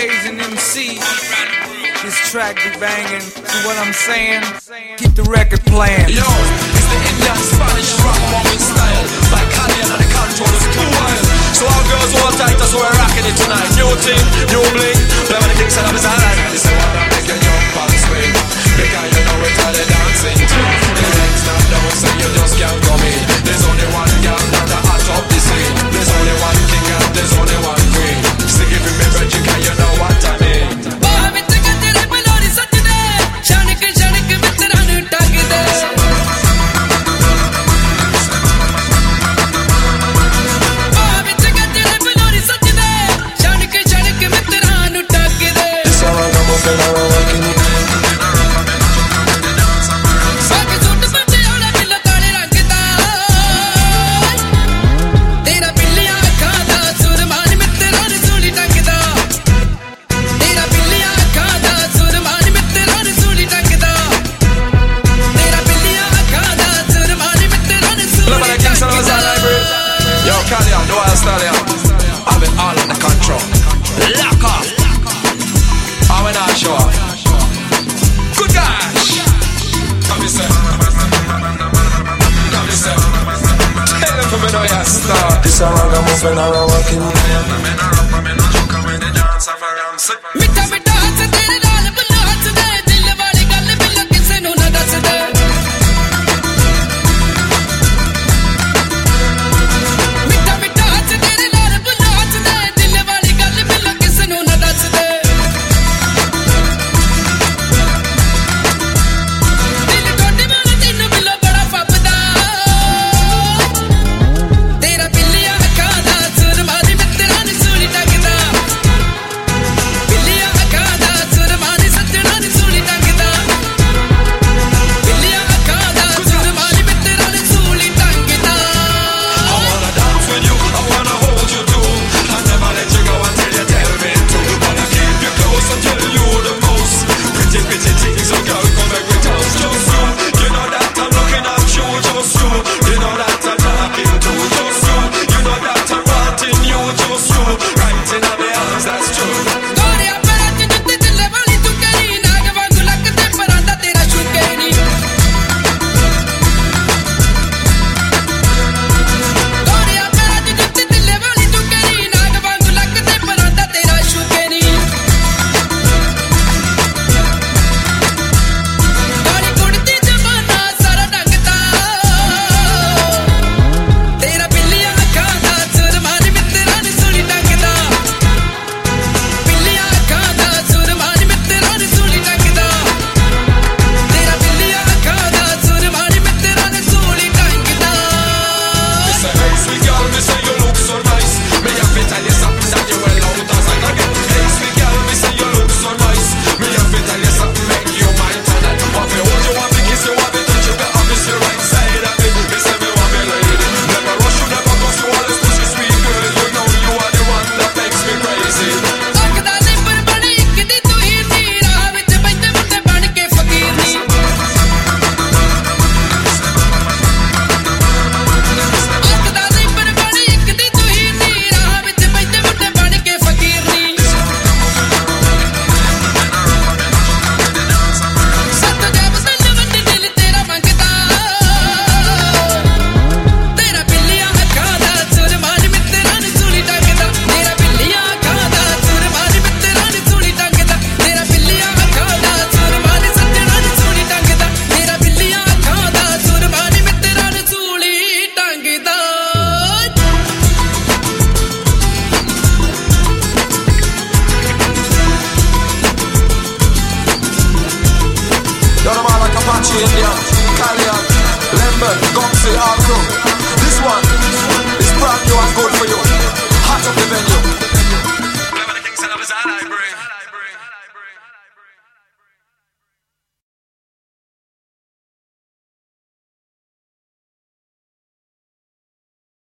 Caucasian MC. This track be banging. See what I'm saying? Keep the record playing. Yo, it's the Indian Spanish rock woman style. By Canyon and the control is too wild. So all girls hold tight, so we're rocking it tonight. New team, new bling. Play with the things that I'm inside. This is what I'm making your pants swing. Because you know it's how they dancing too. The legs not down, so you just can't come in. There's only one girl that I hot up the scene. There's only one king and there's only one queen. Stick it with me, but you can, you know what I mean. I've been all under control. Lock off. I'm not sure. Good gosh. Come here, tell them for me now you start. This a ragamuffin or a walking.